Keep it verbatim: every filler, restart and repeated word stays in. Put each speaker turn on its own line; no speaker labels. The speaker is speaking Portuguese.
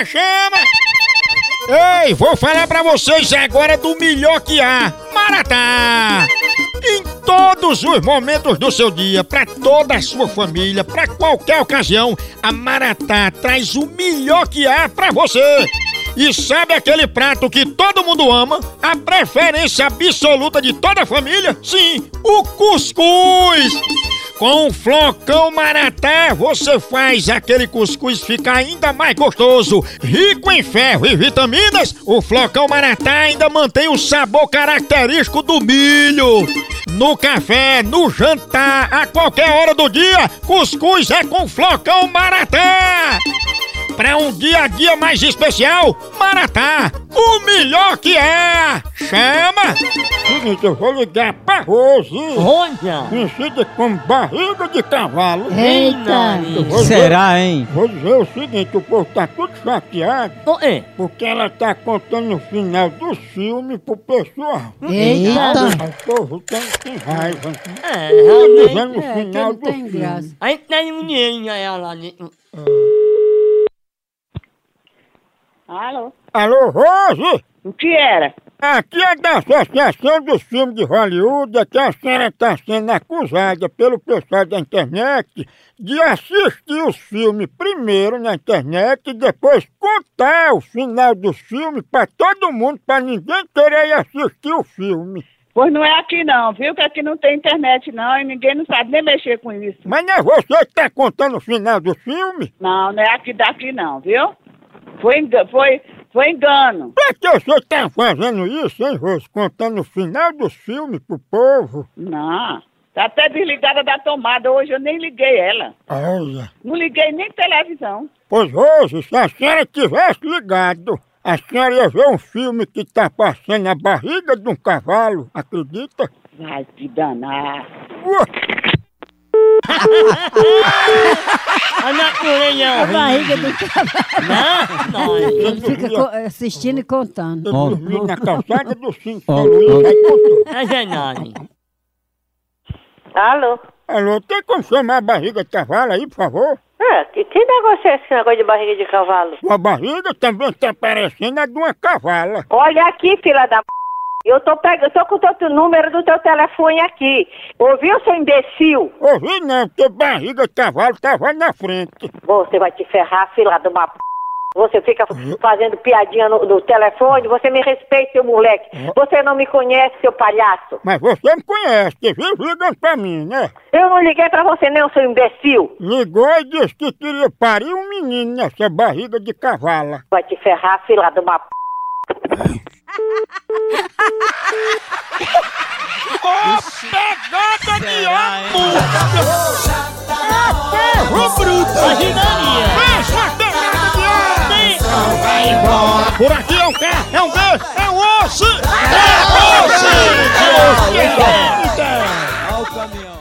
chama, chama! Ei, vou falar pra vocês agora do melhor que há, Maratá! Em todos os momentos do seu dia, pra toda a sua família, pra qualquer ocasião, a Maratá traz o melhor que há pra você! E sabe aquele prato que todo mundo ama? A preferência absoluta de toda a família? Sim, o cuscuz! Com o flocão Maratá, você faz aquele cuscuz ficar ainda mais gostoso. Rico em ferro e vitaminas, o flocão Maratá ainda mantém o sabor característico do milho. No café, no jantar, a qualquer hora do dia, cuscuz é com flocão Maratá. Para um dia a dia mais especial, Maratá, o melhor que é! Chama! Seguinte, eu vou ligar pra Rose,
Olha!
conhecida como barriga de cavalo.
Eita!
Vou
Será,
dizer,
hein?
Vou dizer o seguinte, o povo tá tudo chateado,
Oh, é.
porque ela tá contando o final do filme pro pessoal.
Eita!
O povo tem, tem raiva.
É,
Dizendo
realmente.
o
É, que
final
não
do
tem
filme.
graça.
Aí tem um dinheiro ela ali.
Alô?
Alô, Rose?
O que era?
Aqui é da Associação dos Filmes de Hollywood, é que a senhora está sendo acusada pelo pessoal da internet de assistir os filmes primeiro na internet e depois contar o final dos filmes para todo mundo, para ninguém querer ir assistir o filme.
Pois não é aqui não, viu? Que aqui não tem internet não e ninguém não sabe nem mexer com isso.
Mas não é você que está contando o final do filme?
Não, não é aqui daqui não, viu? Foi, enga- foi, foi engano.
Pra que você está fazendo isso, hein, Rose? Contando o final dos filmes pro povo?
Não, tá até desligada da tomada. Hoje eu nem liguei ela.
Olha.
Não liguei nem televisão.
Pois, Rose, se a senhora tivesse ligado, a senhora ia ver um filme que tá passando na barriga de um cavalo, acredita?
Vai te danar.
Ué,
A natureza
A barriga do
Não, não.
Ele fica co- assistindo e contando.
eu
Ó.
dormi na calçada do cinto,
Ó,
falou isso,
ó.
aí contou.
É verdade.
Alô?
Alô, tem como chamar a barriga de cavalo aí, por favor?
É, que, que negócio é esse negócio de barriga de cavalo?
Sua barriga também tá parecendo a de uma cavala.
Olha aqui, filha da p... Eu tô pegando, eu tô com o teu número do teu telefone aqui. Ouviu, seu imbecil?
Ouvi não, porque barriga de cavalo tava na frente.
Você vai te ferrar, filha de uma p... Você fica fazendo piadinha no, no telefone, você me respeita, seu moleque. Você não me conhece, seu palhaço.
Mas você me conhece, você vive ligando pra mim, né?
Eu não liguei pra você não, seu imbecil.
Ligou e disse que queria parir um menino nessa barriga de cavala.
Vai te ferrar, filha de uma p...
Pegada de amor!
Imaginaria.
Essa pegada de amor! Por aqui é um K, é um B, é um osso! É osso! É osso! É osso!
Olha o caminhão.